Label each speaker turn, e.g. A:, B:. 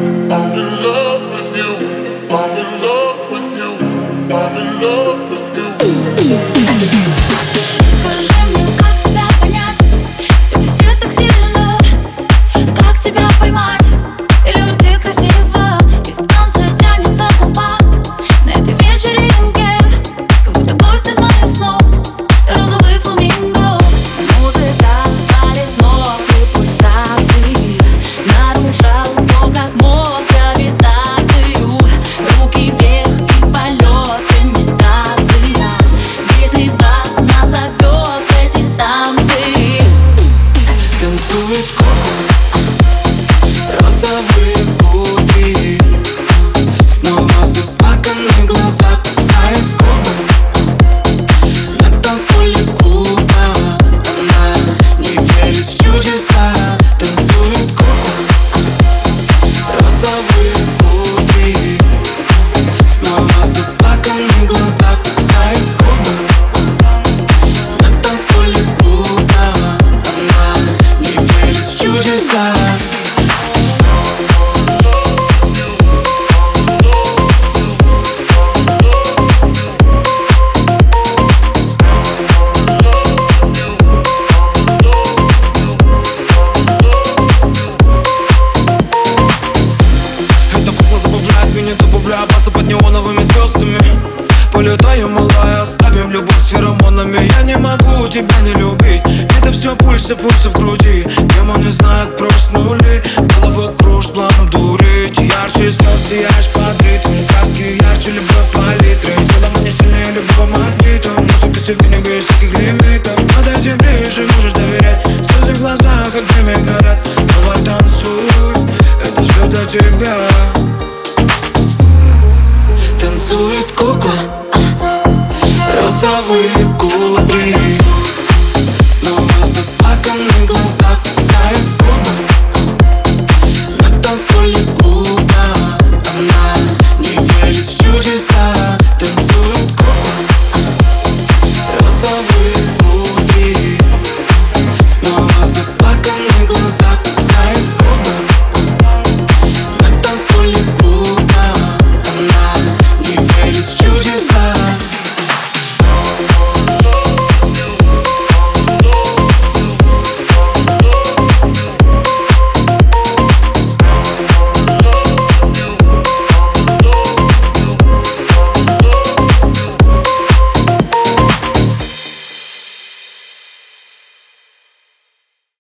A: I'm in love with you. I'm in love with you. I'm in love with you.
B: Скажи мне, как тебя понять? Все блестит так сильно. Как тебя поймать? Или уйти красиво? И в танце тянется толпа на этой вечеринке, как будто гость из моих снов. Розовый фламинго. Музыка парит снов и пульсаций. Нарушал то, как мог, гравитацию. Руки вверх и полет, имитация. Бит и бас нас зовет эти танцы.
C: Танцует кукла, розовые губы. Снова заплаканные глаза кусает губы. На танцполе клуба она не верит в чудеса. Танцует кукла, розовые губы. Снова заплаканные глаза кусает губы. На танцполе клуба она не верит в чудеса.
D: Эта кукла забавляет меня, добавляя баса под неоновыми звездами. Полетаю, малая, оставим любовь с феромонами. Я не могу тебя не любить. Это все пульсы в груди. Демоны знают просто нули. Голова кружит планом дурить. Ярче слез сияешь под ритм. Краски ярче любой палитры. Тело мне сильнее любого магнита. Музыка сегодня без всяких лимитов. Подойди ближе, можешь доверять. Слезы в глазах, как дыми горят. Давай танцуй, это все для тебя.
C: Танцует кукла, розовые губы. Снова заплаканные глаза.